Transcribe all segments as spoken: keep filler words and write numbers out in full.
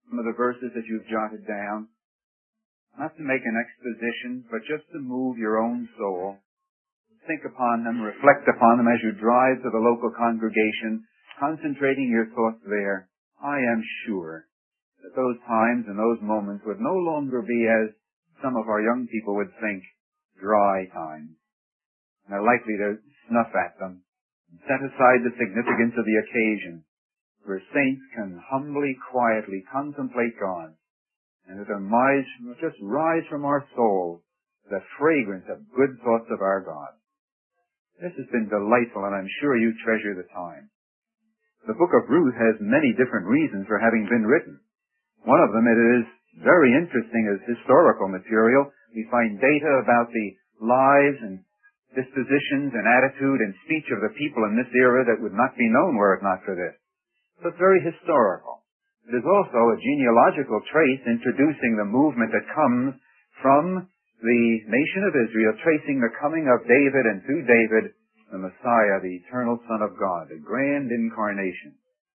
some of the verses that you've jotted down, not to make an exposition, but just to move your own soul. Think upon them, reflect upon them as you drive to the local congregation, concentrating your thoughts there. I am sure that those times and those moments would no longer be, as some of our young people would think, dry times. And are likely to snuff at them and set aside the significance of the occasion, where saints can humbly, quietly contemplate God, and that will just rise from our souls the fragrance of good thoughts of our God. This has been delightful, and I'm sure you treasure the time. The book of Ruth has many different reasons for having been written. One of them, it is very interesting as historical material. We find data about the lives and dispositions and attitude and speech of the people in this era that would not be known were it not for this. So it's very historical. It is also a genealogical trace introducing the movement that comes from the nation of Israel, tracing the coming of David, and through David, the Messiah, the eternal Son of God, the grand incarnation.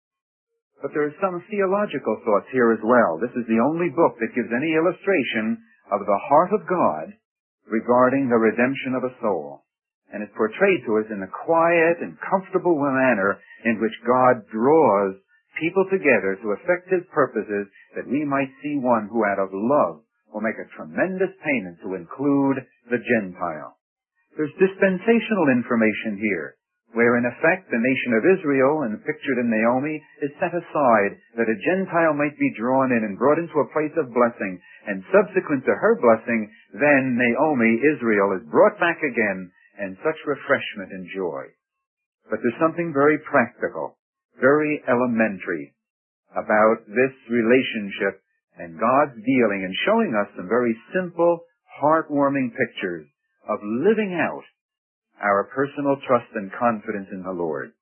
But there are some theological thoughts here as well. This is the only book that gives any illustration of the heart of God regarding the redemption of a soul. And it's portrayed to us in the quiet and comfortable manner in which God draws people together to effect His purposes, that we might see one who out of love will make a tremendous payment to include the Gentile. There's dispensational information here, where in effect the nation of Israel, and pictured in Naomi, is set aside that a Gentile might be drawn in and brought into a place of blessing, and subsequent to her blessing, then Naomi, Israel, is brought back again, and such refreshment and joy. But there's something very practical, very elementary about this relationship and God's dealing, and showing us some very simple, heartwarming pictures of living out our personal trust and confidence in the Lord.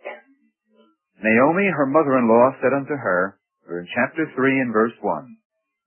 Naomi, her mother-in-law, said unto her, we're in chapter three and verse one,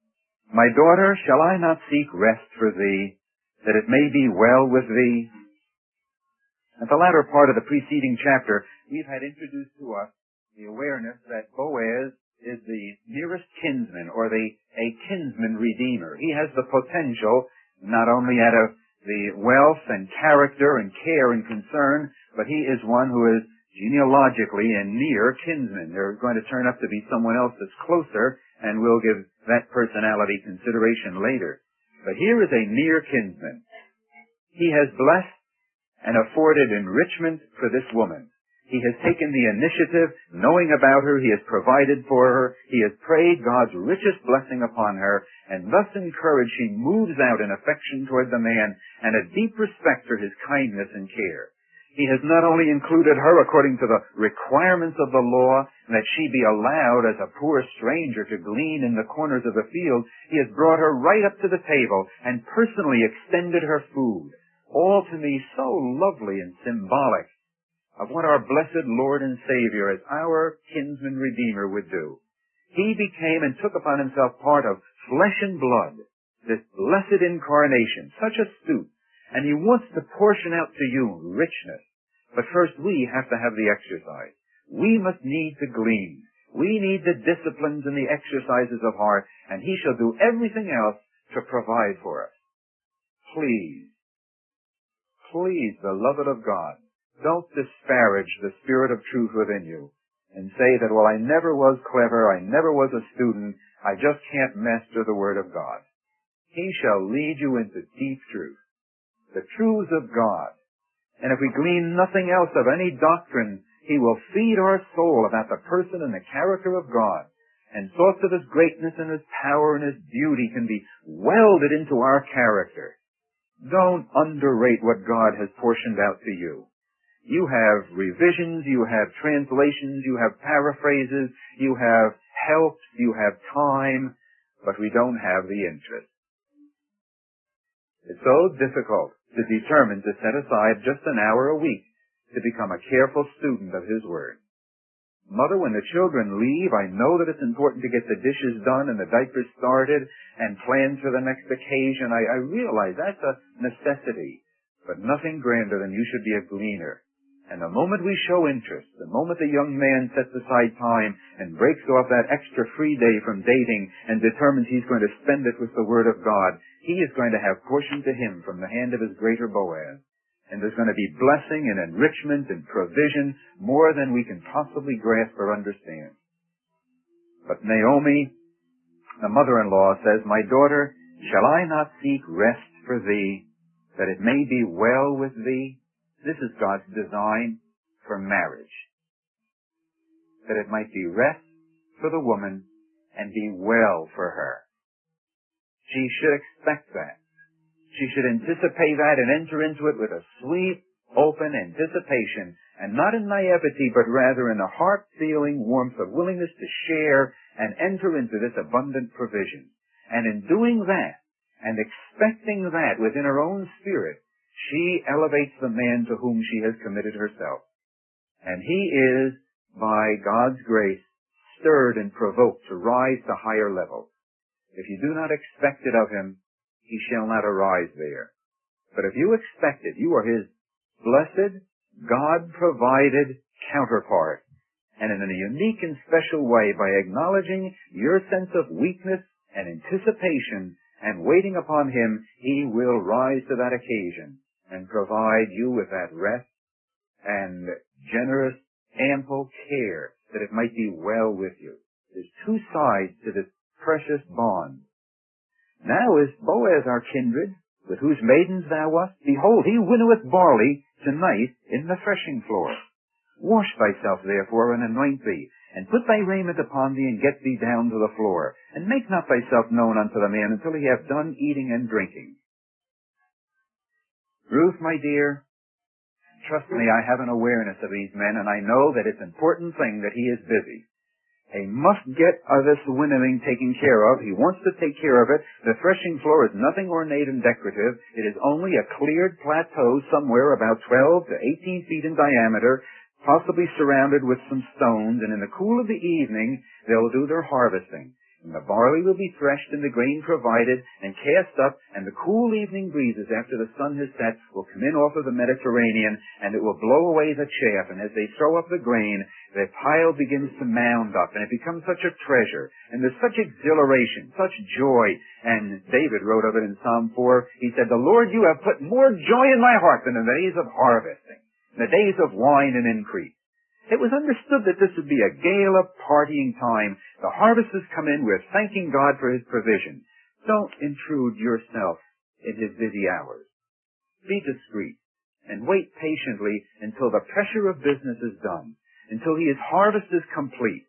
My daughter, shall I not seek rest for thee, that it may be well with thee? At the latter part of the preceding chapter, we've had introduced to us the awareness that Boaz is the nearest kinsman, or the a kinsman redeemer. He has the potential, not only out of the wealth and character and care and concern, but he is one who is genealogically a near kinsman. There's going to turn up to be someone else that's closer, and we'll give that personality consideration later. But here is a near kinsman. He has blessed and afforded enrichment for this woman. He has taken the initiative, knowing about her, he has provided for her, he has prayed God's richest blessing upon her, and thus encouraged she moves out in affection toward the man and a deep respect for his kindness and care. He has not only included her according to the requirements of the law, that she be allowed as a poor stranger to glean in the corners of the field, he has brought her right up to the table and personally extended her food. All to me so lovely and symbolic of what our blessed Lord and Savior as our kinsman redeemer would do. He became and took upon himself part of flesh and blood, this blessed incarnation, such a stoop, and he wants to portion out to you richness. But first we have to have the exercise. We must need to glean. We need the disciplines and the exercises of heart, and he shall do everything else to provide for us. Please, please, beloved of God, don't disparage the spirit of truth within you and say that, well, I never was clever, I never was a student, I just can't master the Word of God. He shall lead you into deep truth, the truths of God. And if we glean nothing else of any doctrine, he will feed our soul about the person and the character of God. And thoughts of his greatness and his power and his beauty can be welded into our character. Don't underrate what God has portioned out to you. You have revisions, you have translations, you have paraphrases, you have helps, you have time, but we don't have the interest. It's so difficult to determine to set aside just an hour a week to become a careful student of His Word. Mother, when the children leave, I know that it's important to get the dishes done and the diapers started and planned for the next occasion. I, I realize that's a necessity, but nothing grander than you should be a gleaner And the moment we show interest, the moment the young man sets aside time and breaks off that extra free day from dating and determines he's going to spend it with the Word of God, he is going to have portion to him from the hand of his greater Boaz. And there's going to be blessing and enrichment and provision more than we can possibly grasp or understand. But Naomi, the mother-in-law, says, "My daughter, shall I not seek rest for thee, that it may be well with thee?" This is God's design for marriage. That it might be rest for the woman and be well for her. She should expect that. She should anticipate that and enter into it with a sweet, open anticipation, and not in naivety, but rather in a heart-feeling warmth of willingness to share and enter into this abundant provision. And in doing that, and expecting that within her own spirit, she elevates the man to whom she has committed herself. And he is, by God's grace, stirred and provoked to rise to higher levels. If you do not expect it of him, he shall not arise there. But if you expect it, you are his blessed, God-provided counterpart. And in a unique and special way, by acknowledging your sense of weakness and anticipation and waiting upon him, he will rise to that occasion and provide you with that rest and generous, ample care that it might be well with you. There's two sides to this precious bond. Now is Boaz our kindred, with whose maidens thou wast? Behold, he winnoweth barley tonight in the threshing floor. Wash thyself therefore, and anoint thee, and put thy raiment upon thee, and get thee down to the floor, and make not thyself known unto the man until he have done eating and drinking. Ruth, my dear, trust me, I have an awareness of these men, and I know that it's an important thing that he is busy. He must get uh, this winnowing taken care of. He wants to take care of it. The threshing floor is nothing ornate and decorative. It is only a cleared plateau somewhere about twelve to eighteen feet in diameter, possibly surrounded with some stones, and in the cool of the evening, they'll do their harvesting. And the barley will be threshed and the grain provided and cast up, and the cool evening breezes after the sun has set will come in off of the Mediterranean, and it will blow away the chaff. And as they throw up the grain, the pile begins to mound up, and it becomes such a treasure. And there's such exhilaration, such joy. And David wrote of it in Psalm four. He said, "The Lord, you have put more joy in my heart than in the days of harvesting, in the days of wine and increase." It was understood that this would be a gala partying time. The harvest has come in. We're thanking God for his provision. Don't intrude yourself in his busy hours. Be discreet and wait patiently until the pressure of business is done, until his harvest is complete.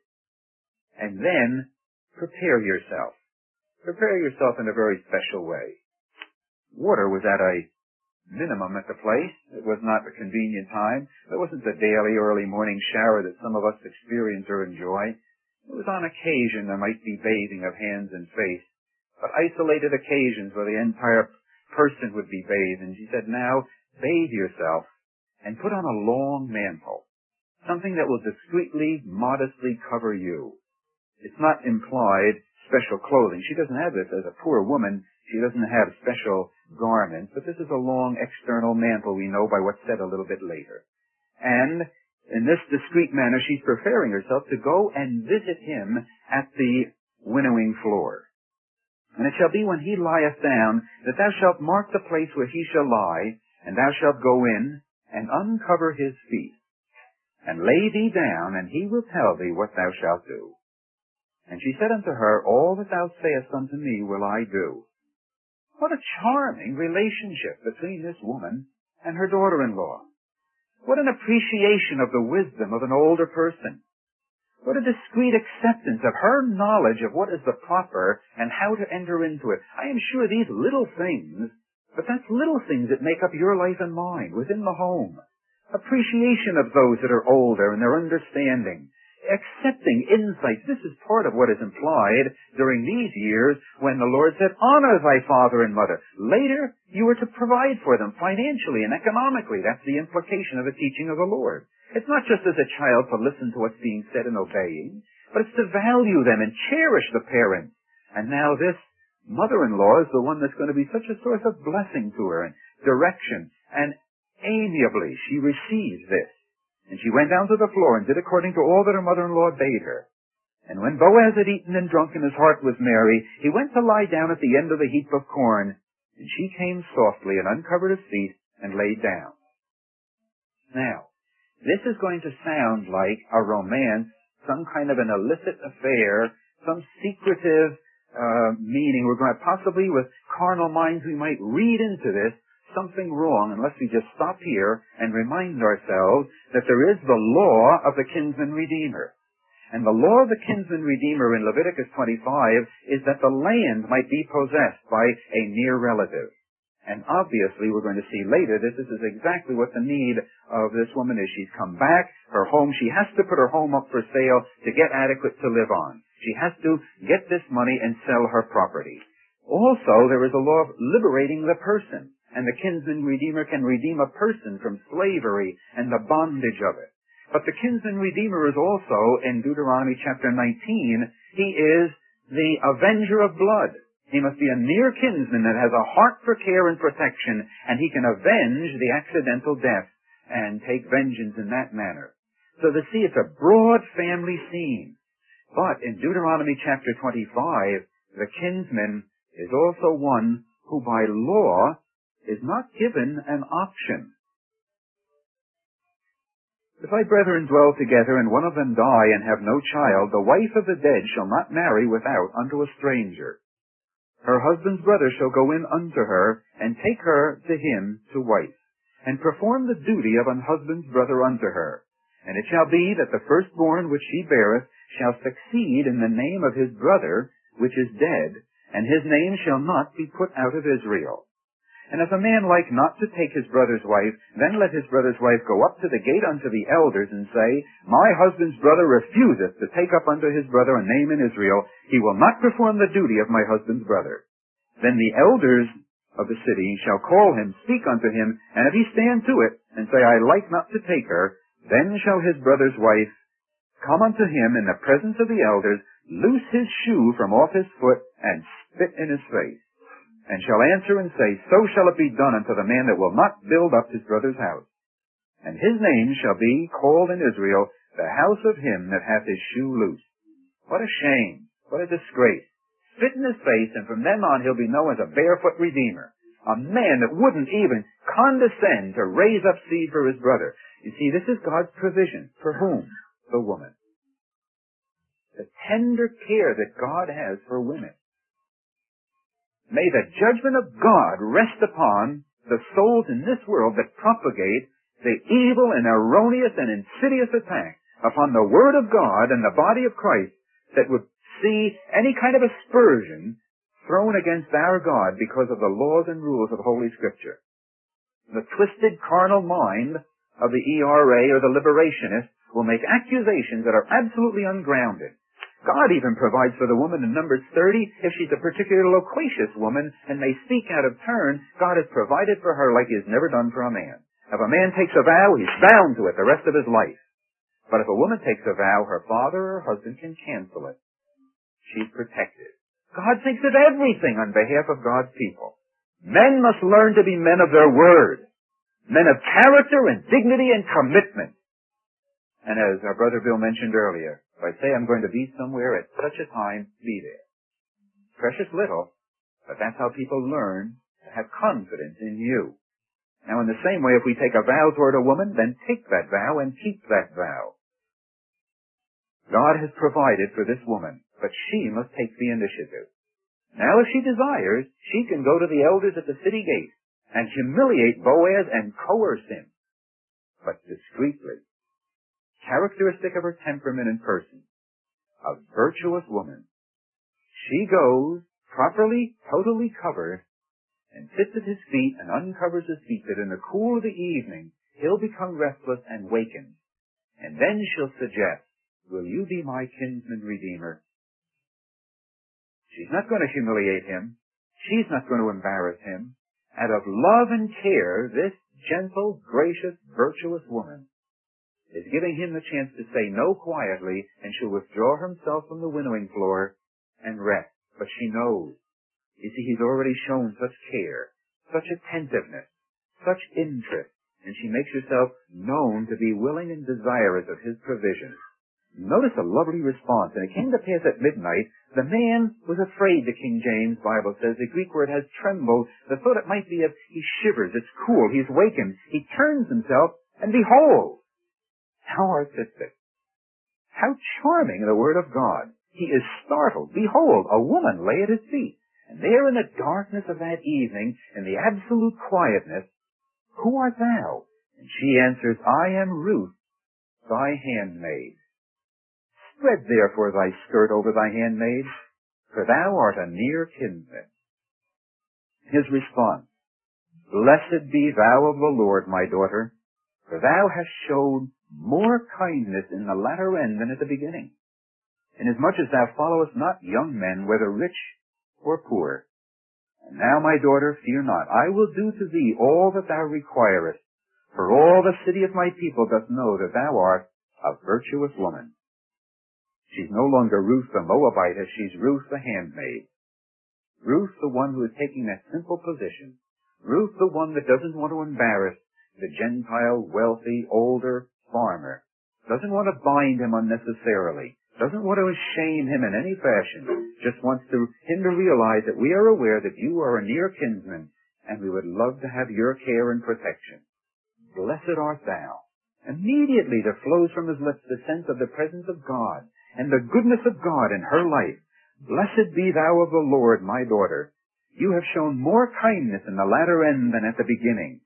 And then prepare yourself. Prepare yourself in a very special way. Water was at a minimum at the place. It was not a convenient time. There wasn't the daily early morning shower that some of us experience or enjoy. It was on occasion there might be bathing of hands and face, but isolated occasions where the entire person would be bathed. And she said, "Now bathe yourself and put on a long mantle, something that will discreetly, modestly cover you." It's not implied special clothing. She doesn't have this as a poor woman. She doesn't have special garments, but this is a long external mantle, we know by what's said a little bit later. And in this discreet manner, she's preparing herself to go and visit him at the winnowing floor. "And it shall be when he lieth down, that thou shalt mark the place where he shall lie, and thou shalt go in and uncover his feet, and lay thee down, and he will tell thee what thou shalt do. And she said unto her, All that thou sayest unto me will I do." What a charming relationship between this woman and her daughter-in-law. What an appreciation of the wisdom of an older person. What a discreet acceptance of her knowledge of what is the proper and how to enter into it. I am sure these little things, but that's little things that make up your life and mine within the home. Appreciation of those that are older and their understanding. Accepting insights. This is part of what is implied during these years when the Lord said, "Honor thy father and mother." Later, you are to provide for them financially and economically. That's the implication of the teaching of the Lord. It's not just as a child to listen to what's being said and obeying, but it's to value them and cherish the parents. And now this mother-in-law is the one that's going to be such a source of blessing to her and direction. And amiably, she receives this. And she went down to the floor and did according to all that her mother-in-law bade her. And when Boaz had eaten and drunk and his heart was merry, he went to lie down at the end of the heap of corn. And she came softly and uncovered his feet and laid down. Now, this is going to sound like a romance, some kind of an illicit affair, some secretive uh, meaning. We're going to possibly, with carnal minds, we might read into this something wrong unless we just stop here and remind ourselves that there is the law of the kinsman redeemer. And the law of the kinsman redeemer in Leviticus twenty-five is that the land might be possessed by a near relative. And obviously, we're going to see later that this is exactly what the need of this woman is. She's come back, her home, she has to put her home up for sale to get adequate to live on. She has to get this money and sell her property. Also, there is a law of liberating the person. And the kinsman redeemer can redeem a person from slavery and the bondage of it. But the kinsman redeemer is also, in Deuteronomy chapter nineteen, he is the avenger of blood. He must be a near kinsman that has a heart for care and protection, and he can avenge the accidental death and take vengeance in that manner. So to see, it's a broad family scene. But in Deuteronomy chapter twenty-five, the kinsman is also one who by law is not given an option. If thy brethren dwell together, and one of them die, and have no child, the wife of the dead shall not marry without unto a stranger. Her husband's brother shall go in unto her, and take her to him to wife, and perform the duty of an husband's brother unto her. And it shall be that the firstborn which she beareth shall succeed in the name of his brother which is dead, and his name shall not be put out of Israel. And if a man like not to take his brother's wife, then let his brother's wife go up to the gate unto the elders, and say, My husband's brother refuseth to take up unto his brother a name in Israel. He will not perform the duty of my husband's brother. Then the elders of the city shall call him, speak unto him, and if he stand to it, and say, I like not to take her, then shall his brother's wife come unto him in the presence of the elders, loose his shoe from off his foot, and spit in his face. And shall answer and say, So shall it be done unto the man that will not build up his brother's house. And his name shall be called in Israel, the house of him that hath his shoe loose. What a shame. What a disgrace. Spit in his face, and from then on he'll be known as a barefoot redeemer. A man that wouldn't even condescend to raise up seed for his brother. You see, this is God's provision. For whom? The woman. The tender care that God has for women. May the judgment of God rest upon the souls in this world that propagate the evil and erroneous and insidious attack upon the Word of God and the body of Christ that would see any kind of aspersion thrown against our God because of the laws and rules of Holy Scripture. The twisted carnal mind of the E R A or the liberationist will make accusations that are absolutely ungrounded. God even provides for the woman in Numbers thirty, if she's a particularly loquacious woman and may speak out of turn, God has provided for her like he has never done for a man. If a man takes a vow, he's bound to it the rest of his life. But if a woman takes a vow, her father or her husband can cancel it. She's protected. God thinks of everything on behalf of God's people. Men must learn to be men of their word, men of character and dignity and commitment. And as our brother Bill mentioned earlier, if I say I'm going to be somewhere at such a time, be there. Precious little, but that's how people learn to have confidence in you. Now in the same way, if we take a vow toward a woman, then take that vow and keep that vow. God has provided for this woman, but she must take the initiative. Now if she desires, she can go to the elders at the city gate and humiliate Boaz and coerce him, but discreetly. Characteristic of her temperament and person, a virtuous woman. She goes, properly, totally covered, and sits at his feet and uncovers his feet, that in the cool of the evening he'll become restless and waken. And then she'll suggest, will you be my kinsman redeemer? She's not going to humiliate him. She's not going to embarrass him. Out of love and care, this gentle, gracious, virtuous woman is giving him the chance to say no quietly, and she'll withdraw herself from the winnowing floor and rest. But she knows. You see, he's already shown such care, such attentiveness, such interest and she makes herself known to be willing and desirous of his provision. Notice a lovely response. And it came to pass at midnight, the man was afraid, the King James Bible says. The Greek word has trembled. The thought it might be of, he shivers, it's cool, he's wakened. He turns himself, and behold, how artistic. How charming the word of God. He is startled. Behold, a woman lay at his feet. And there in the darkness of that evening, in the absolute quietness, who art thou? And she answers, I am Ruth, thy handmaid. Spread therefore thy skirt over thy handmaid, for thou art a near kinsman. His response, Blessed be thou of the Lord, my daughter, for thou hast showed more kindness in the latter end than at the beginning, inasmuch as thou followest not young men, whether rich or poor. And now, my daughter, fear not. I will do to thee all that thou requirest, for all the city of my people doth know that thou art a virtuous woman. She's no longer Ruth the Moabitess, she's Ruth the handmaid. Ruth the one who is taking that simple position. Ruth the one that doesn't want to embarrass the Gentile, wealthy, older farmer. Doesn't want to bind him unnecessarily. Doesn't want to shame him in any fashion. Just wants to, him to realize that we are aware that you are a near kinsman, and we would love to have your care and protection. Blessed art thou. Immediately there flows from his lips the sense of the presence of God and the goodness of God in her life. Blessed be thou of the Lord, my daughter. You have shown more kindness in the latter end than at the beginning.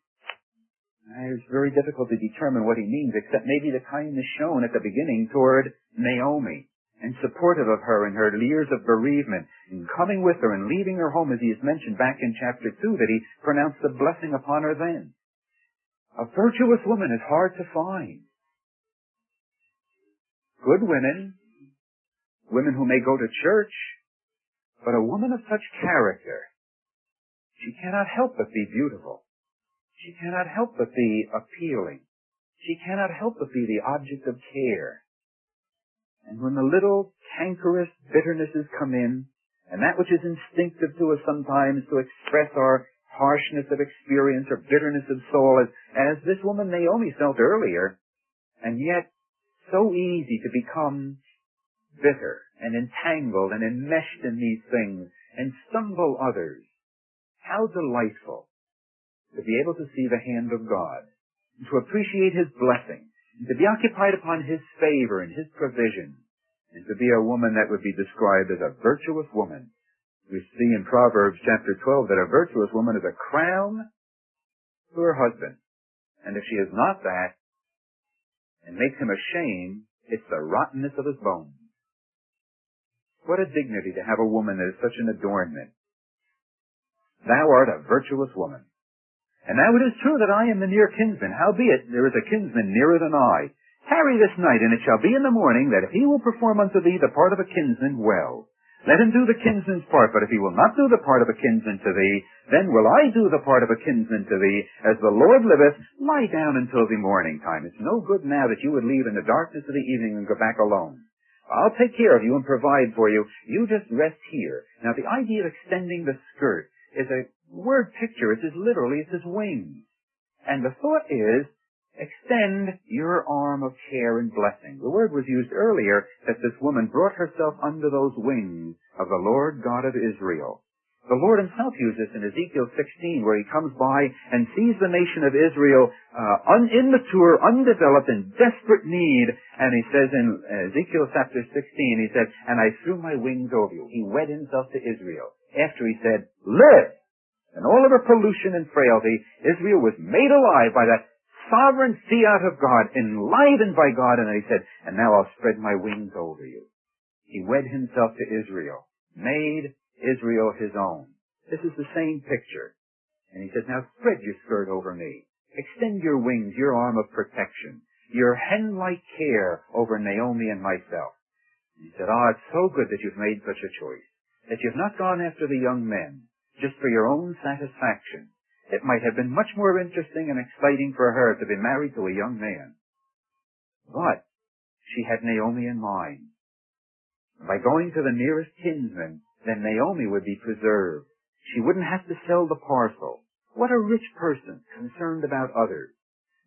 It's very difficult to determine what he means, except maybe the kindness shown at the beginning toward Naomi, and supportive of her in her years of bereavement, and coming with her and leaving her home, as he has mentioned back in chapter two, that he pronounced the blessing upon her then. A virtuous woman is hard to find. Good women, women who may go to church, but a woman of such character, she cannot help but be beautiful. She cannot help but be appealing. She cannot help but be the object of care. And when the little cankerous bitternesses come in, and that which is instinctive to us sometimes to express our harshness of experience or bitterness of soul, as, as this woman Naomi felt earlier, and yet so easy to become bitter and entangled and enmeshed in these things and stumble others. How delightful to be able to see the hand of God, and to appreciate his blessing, and to be occupied upon his favor and his provision, and to be a woman that would be described as a virtuous woman. We see in Proverbs chapter twelve that a virtuous woman is a crown to her husband. And if she is not that, and makes him ashamed, it's the rottenness of his bones. What a dignity to have a woman that is such an adornment. Thou art a virtuous woman. And now it is true that I am the near kinsman. Howbeit, there is a kinsman nearer than I. Tarry this night, and it shall be in the morning, that if he will perform unto thee the part of a kinsman, well. Let him do the kinsman's part, but if he will not do the part of a kinsman to thee, then will I do the part of a kinsman to thee. As the Lord liveth, lie down until the morning time. It's no good now that you would leave in the darkness of the evening and go back alone. I'll take care of you and provide for you. You just rest here. Now, the idea of extending the skirt is a word picture. It's as literally, it's as wings. And the thought is, extend your arm of care and blessing. The word was used earlier that this woman brought herself under those wings of the Lord God of Israel. The Lord himself used this in Ezekiel sixteen, where he comes by and sees the nation of Israel uh, un- immature, undeveloped, in desperate need. And he says in Ezekiel chapter sixteen, he said, and I threw my wings over you. He wed himself to Israel. After he said, live! And all of her pollution and frailty, Israel was made alive by that sovereign fiat of God, enlivened by God. And he said, and now I'll spread my wings over you. He wed himself to Israel, made Israel his own. This is the same picture. And he says, now spread your skirt over me. Extend your wings, your arm of protection, your hen-like care over Naomi and myself. And he said, ah, oh, it's so good that you've made such a choice, that you've not gone after the young men just for your own satisfaction. It might have been much more interesting and exciting for her to be married to a young man. But she had Naomi in mind. By going to the nearest kinsman, then Naomi would be preserved. She wouldn't have to sell the parcel. What a rich person, concerned about others.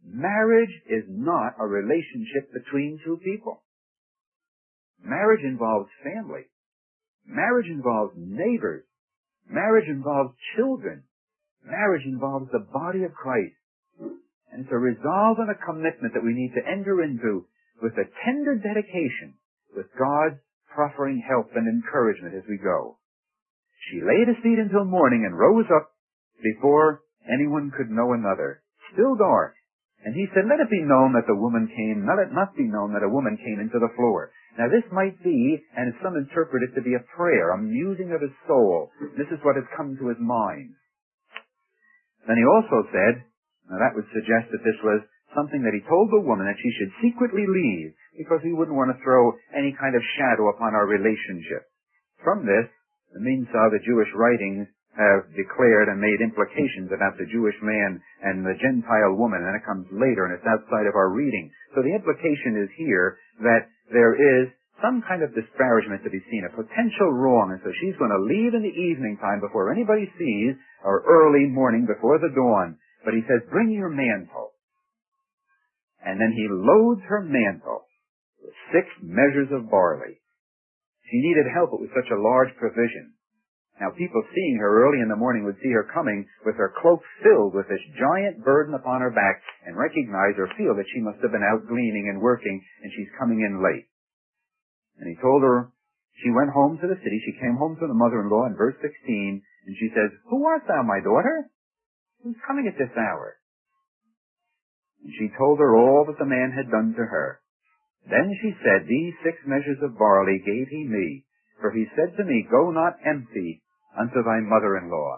Marriage is not a relationship between two people. Marriage involves family. Marriage involves neighbors. Marriage involves children. Marriage involves the body of Christ. And it's a resolve and a commitment that we need to enter into with a tender dedication, with God's proffering help and encouragement as we go. She laid his feet until morning and rose up before anyone could know another. Still dark. And he said, let it be known that the woman came, let it not be known that a woman came into the floor. Now this might be, and some interpret it to be a prayer, a musing of his soul. This is what has come to his mind. Then he also said, now that would suggest that this was something that he told the woman that she should secretly leave, because he wouldn't want to throw any kind of shadow upon our relationship. From this, the Minsah, the Jewish writings, have declared and made implications about the Jewish man and the Gentile woman, and it comes later and it's outside of our reading. So the implication is here that there is some kind of disparagement to be seen, a potential wrong, and so she's going to leave in the evening time before anybody sees, or early morning before the dawn. But he says, bring your mantle. And then he loads her mantle with six measures of barley. She needed help with such a large provision. Now, people seeing her early in the morning would see her coming with her cloak filled with this giant burden upon her back and recognize or feel that she must have been out gleaning and working, and she's coming in late. And he told her, she went home to the city. She came home to the mother-in-law in verse sixteen, and she says, who art thou, my daughter? Who's coming at this hour? And she told her all that the man had done to her. Then she said, these six measures of barley gave he me, for he said to me, go not empty unto thy mother-in-law.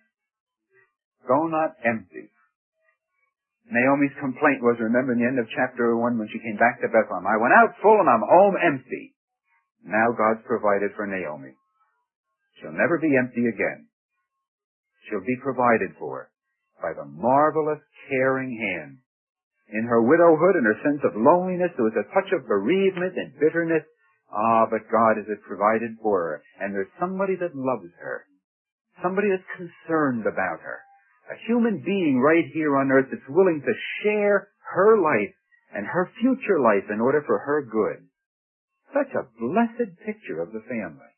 Go not empty. Naomi's complaint was, remember in the end of chapter one when she came back to Bethlehem, I went out full and I'm home empty. Now God's provided for Naomi. She'll never be empty again. She'll be provided for by the marvelous, caring hand. In her widowhood and her sense of loneliness, there was a touch of bereavement and bitterness. Ah, but God has provided for her. And there's somebody that loves her. Somebody that's concerned about her. A human being right here on earth that's willing to share her life and her future life in order for her good. Such a blessed picture of the family.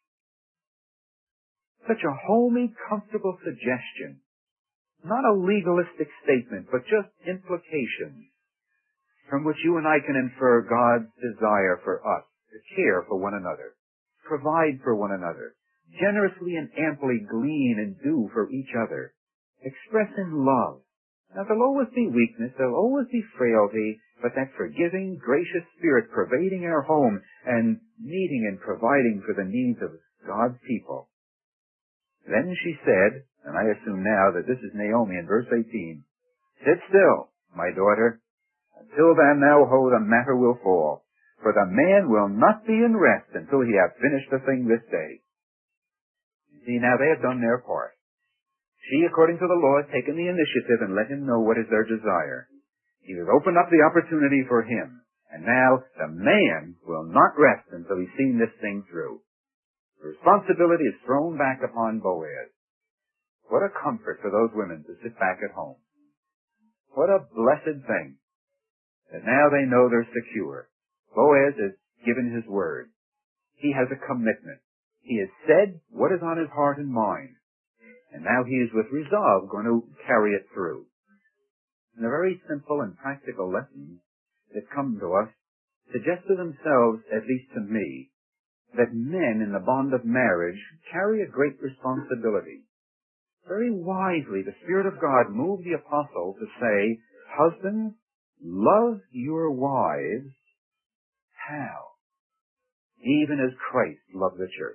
Such a homey, comfortable suggestion. Not a legalistic statement, but just implications from which you and I can infer God's desire for us to care for one another, provide for one another, generously and amply glean and do for each other, express in love. Now there'll always be weakness, there'll always be frailty, but that forgiving, gracious spirit pervading our home and meeting and providing for the needs of God's people. Then she said, and I assume now that this is Naomi in verse eighteen, sit still, my daughter, until thou now ho the matter will fall. For the man will not be in rest until he have finished the thing this day. You see, now they have done their part. She, according to the law, has taken the initiative and let him know what is their desire. He has opened up the opportunity for him. And now the man will not rest until he's seen this thing through. The responsibility is thrown back upon Boaz. What a comfort for those women to sit back at home. What a blessed thing that now they know they're secure. Boaz has given his word. He has a commitment. He has said what is on his heart and mind. And now he is with resolve going to carry it through. And the very simple and practical lessons that come to us suggest to themselves, at least to me, that men in the bond of marriage carry a great responsibility. Very wisely, the Spirit of God moved the apostle to say, husbands, love your wives. How? Even as Christ loved the church.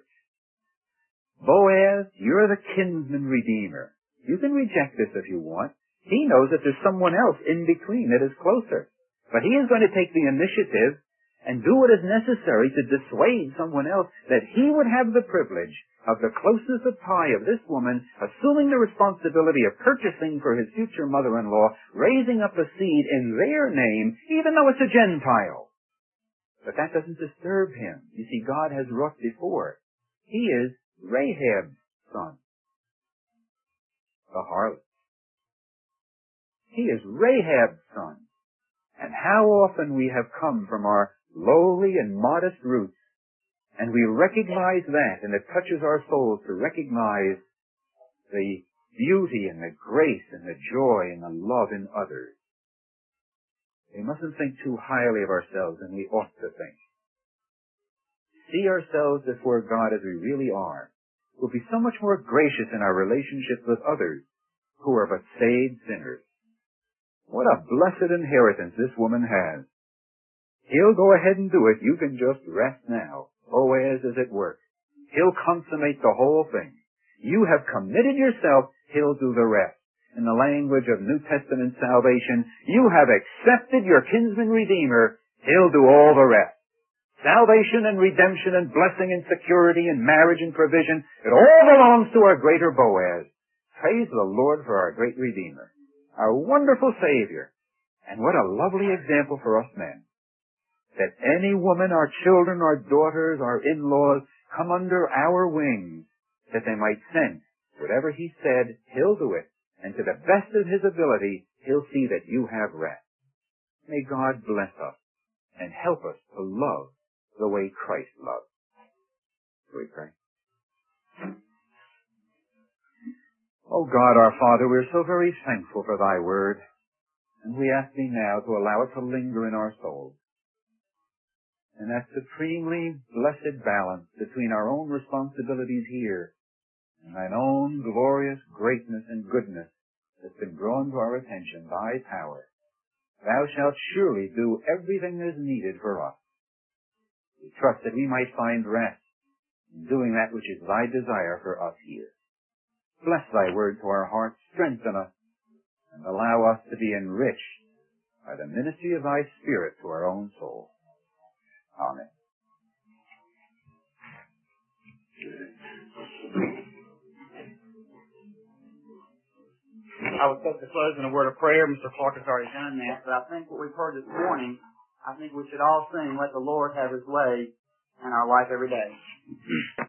Boaz, you're the kinsman redeemer. You can reject this if you want. He knows that there's someone else in between that is closer. But he is going to take the initiative and do what is necessary to dissuade someone else that he would have the privilege of the closeness of tie of this woman, assuming the responsibility of purchasing for his future mother-in-law, raising up a seed in their name, even though it's a Gentile. But that doesn't disturb him. You see, God has wrought before. He is Rahab's son, the harlot. He is Rahab's son. And how often we have come from our lowly and modest roots, and we recognize that, and it touches our souls to recognize the beauty and the grace and the joy and the love in others. We mustn't think too highly of ourselves than we ought to think. See ourselves before God as we really are. We'll be so much more gracious in our relationships with others who are but saved sinners. What a blessed inheritance this woman has. He'll go ahead and do it. You can just rest now. Boaz is at work. He'll consummate the whole thing. You have committed yourself. He'll do the rest. In the language of New Testament salvation, you have accepted your kinsman redeemer. He'll do all the rest. Salvation and redemption and blessing and security and marriage and provision, it all belongs to our greater Boaz. Praise the Lord for our great Redeemer, our wonderful Savior. And what a lovely example for us men. That any woman, our children, our daughters, our in-laws, come under our wings, that they might sense whatever He said, He'll do it. And to the best of His ability, He'll see that you have rest. May God bless us and help us to love the way Christ loved. Shall we pray? Oh God, our Father, we're so very thankful for Thy Word, and we ask Thee now to allow it to linger in our souls. And that supremely blessed balance between our own responsibilities here and Thine own glorious greatness and goodness that's been drawn to our attention by power. Thou shalt surely do everything that is needed for us. We trust that we might find rest in doing that which is Thy desire for us here. Bless Thy word to our hearts, strengthen us, and allow us to be enriched by the ministry of Thy Spirit to our own soul. Amen. I would like to close in a word of prayer. Mister Clark has already done that, but I think what we've heard this morning, I think we should all sing, Let the Lord Have His Way in our life every day.